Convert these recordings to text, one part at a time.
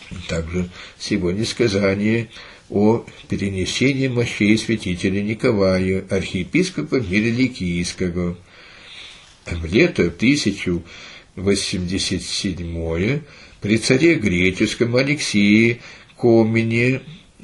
Также сегодня сказание о перенесении мощей святителя Николая, архиепископа мира Ликийского. В лето 1087 при царе греческом Алексее Комнине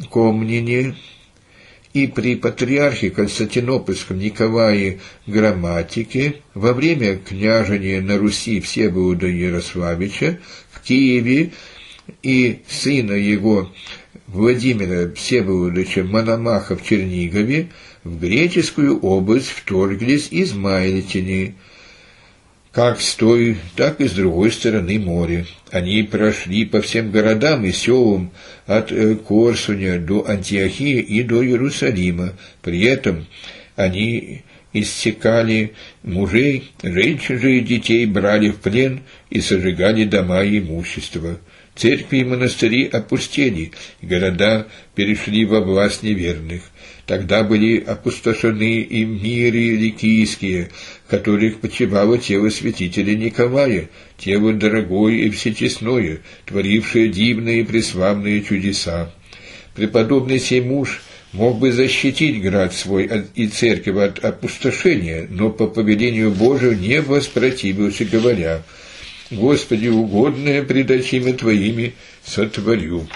и при патриархе Константинопольском Николае Грамматике во время княжения на Руси Всеволода Ярославича в Киеве и сына его Владимира Всеволодовича Мономаха в Чернигове в греческую область вторглись измаильтяне, как с той, так и с другой стороны моря. Они прошли по всем городам и селам от Корсуня до Антиохии и до Иерусалима. При этом они иссекали мужей, женщин же и детей брали в плен и сожигали дома и имущество. Церкви и монастыри опустели, и города перешли во власть неверных. Тогда были опустошены и миры ликийские, в которых почивало тело святителя Николая, тело дорогое и всечестное, творившее дивные и преславные чудеса. Преподобный сей муж мог бы защитить град свой и церковь от опустошения, но по повелению Божию не воспротивился, говоря: «Господи, угодное пред очами Твоими сотворю».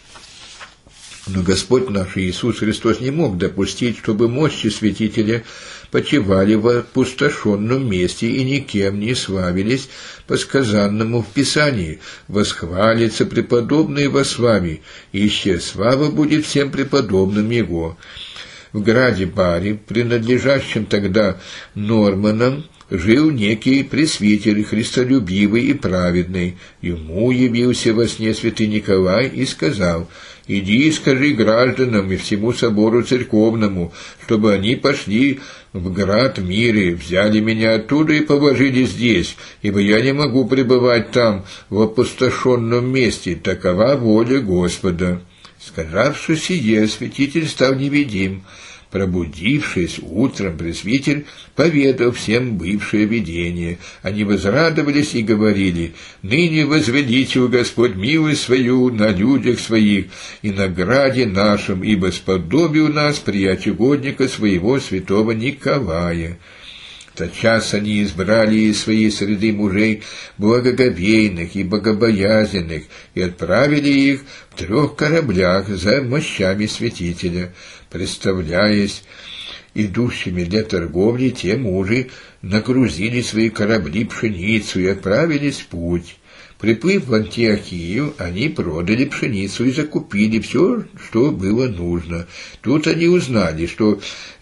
Но Господь наш Иисус Христос не мог допустить, чтобы мощи святителя почивали в опустошенном месте и никем не славились по сказанному в Писании: «Восхвалится преподобный во славе, ище слава будет всем преподобным Его». В граде Бари, принадлежащем тогда Норманам, жил некий пресвитер, христолюбивый и праведный. Ему явился во сне святый Николай и сказал: «Иди и скажи гражданам и всему собору церковному, чтобы они пошли в град Миры, взяли меня оттуда и положили здесь, ибо я не могу пребывать там, в опустошенном месте, такова воля Господа». Сказавши сие, святитель стал невидим. Пробудившись утром, пресвитер поведал всем бывшее видение. Они возрадовались и говорили: «Ныне возвеличил Господь милость свою на людях своих и на граде нашем, ибо сподобил нас приять угодника своего святого Николая». Тотчас они избрали из своей среды мужей благоговейных и богобоязненных и отправили их в 3 кораблях за мощами святителя. Представляясь идущими для торговли, те мужи нагрузили свои корабли пшеницу и отправились в путь. Приплыв в Антиохию, они продали пшеницу и закупили все, что было нужно. Тут они узнали, что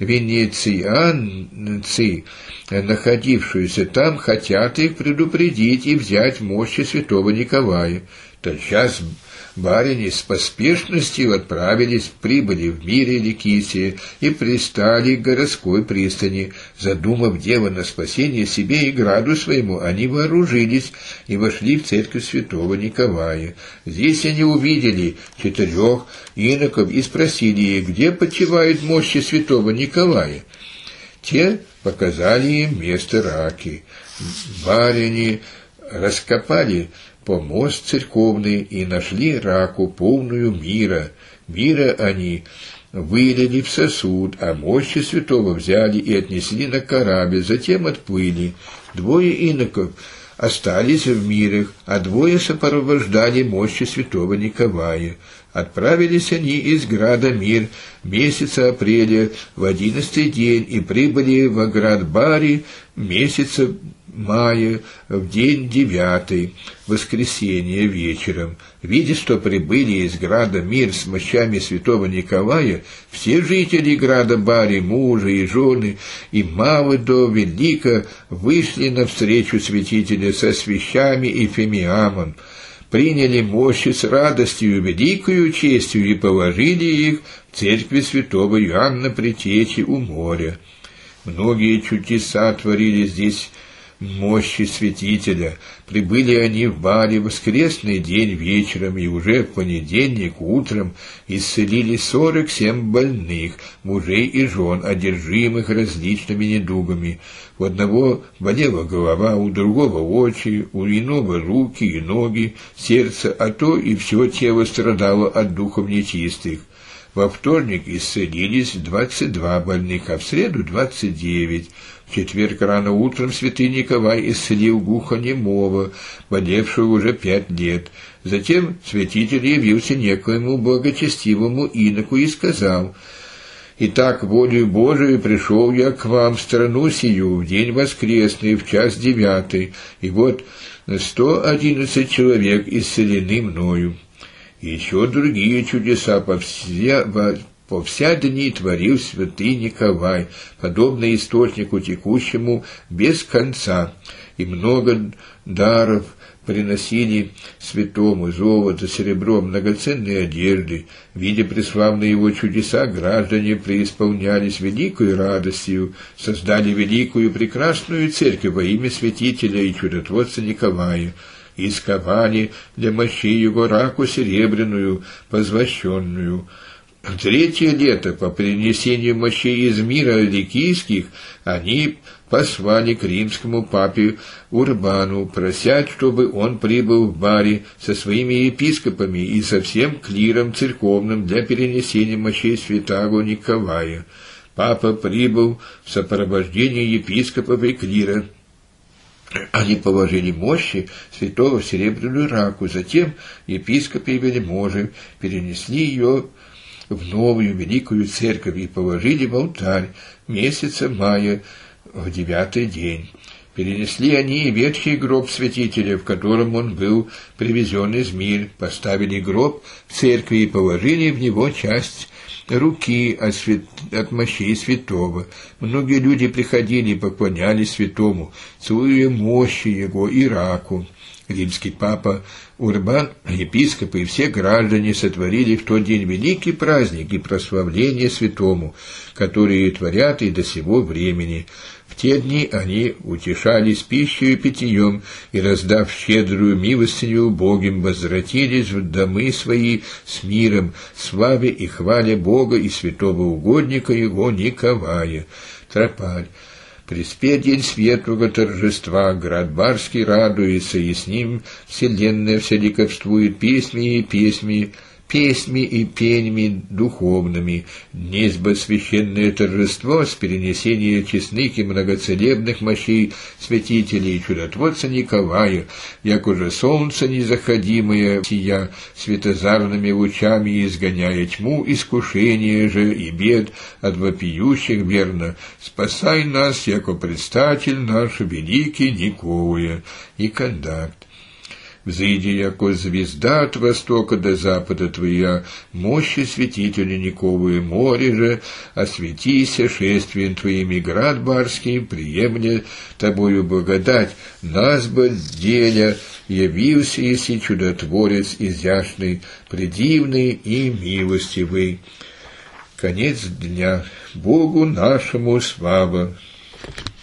венецианцы, находившиеся там, хотят их предупредить и взять мощи святого Николая. Тотчас барыни с поспешностью прибыли в мире Ликийские и пристали к городской пристани. Задумав дело на спасение себе и граду своему, они вооружились и вошли в церковь святого Николая. Здесь они увидели 4 иноков и спросили их, где почивают мощи святого Николая. Те показали им место Раки. Барыни раскопали помост церковный и нашли раку, полную мира. Мира они вылили в сосуд, а мощи святого взяли и отнесли на корабль, затем отплыли. 2 иноков остались в мирах, а 2 сопровождали мощи святого Николая. Отправились они из града Мир месяца апреля в 11-й день и прибыли в град Бари месяца мая в день 9, воскресенье вечером. Видя, что прибыли из града Мир с мощами святого Николая, все жители града Бари, мужи и жены, и мало до велика, вышли навстречу святителя со свящами и фимиамом, приняли мощи с радостью и великою честью и положили их в церкви святого Иоанна Предтечи у моря. Многие чудеса творили здесь мощи святителя. Прибыли они в Бари в воскресный день вечером, и уже в понедельник утром исцелили 47 больных, мужей и жен, одержимых различными недугами. У одного болела голова, у другого очи, у иного руки и ноги, сердце, а то и все тело страдало от духов нечистых. Во вторник исцелились 22 больных, а в среду 29. В четверг рано утром святый Николай исцелил глухонемого, болевшего уже 5 лет. Затем святитель явился некоему благочестивому иноку и сказал: «Итак, волею Божию пришел я к вам в страну сию, в день воскресный, в час 9, и вот 111 человек исцелены мною». И еще другие чудеса по вся дни творил святый Николай, подобно источнику текущему без конца, и много даров приносили святому: золото, серебро, многоценные одежды. Видя преславные его чудеса, граждане преисполнялись великой радостью, создали великую прекрасную церковь во имя святителя и чудотворца Николая, и сковали для мощей его раку серебряную, позвощенную. В 3-е лето, по принесению мощей из мира ликийских, они послали к римскому папе Урбану, просять, чтобы он прибыл в Бари со своими епископами и со всем клиром церковным для перенесения мощей святаго Николая. Папа прибыл в сопровождении епископов и клира. Они положили мощи святого в серебряную раку, затем епископы и вельможи перенесли ее в новую великую церковь и положили в алтарь месяца мая в 9-й день. Перенесли они и ветхий гроб святителя, в котором он был привезен из мира, поставили гроб в церкви и положили в него часть руки от мощей святого. Многие люди приходили и поклонялись святому, целуя мощи его и раку. Римский папа Урбан, епископы и все граждане сотворили в тот день великий праздник и прославление святому, которые творят и до сего времени. В те дни они утешались пищей и питьем, и, раздав щедрую милостыню убогим, возвратились в домы свои с миром, славе и хвале Бога и святого угодника его Николая. Тропарь. Приспе день светлого торжества, град Барский радуется, и с ним вселенная вся ликовствует песнями и пеньми духовными. Незбо священное торжество с перенесения честных и многоцелебных мощей святителей и чудотворца Николая, як уже солнце незаходимое сия светозарными лучами, изгоняя тьму, искушения же и бед от вопиющих верно. Спасай нас, яко предстатель наш великий Николая. И кондакт. Взойди, яко звезда от востока до запада твоя, мощи святителя Николая, море же, осветися шествием твоими, град Барский, приемля тобою благодать, нас бы деля, явился еси чудотворец изящный, предивный и милостивый. Конец дня. Богу нашему слава.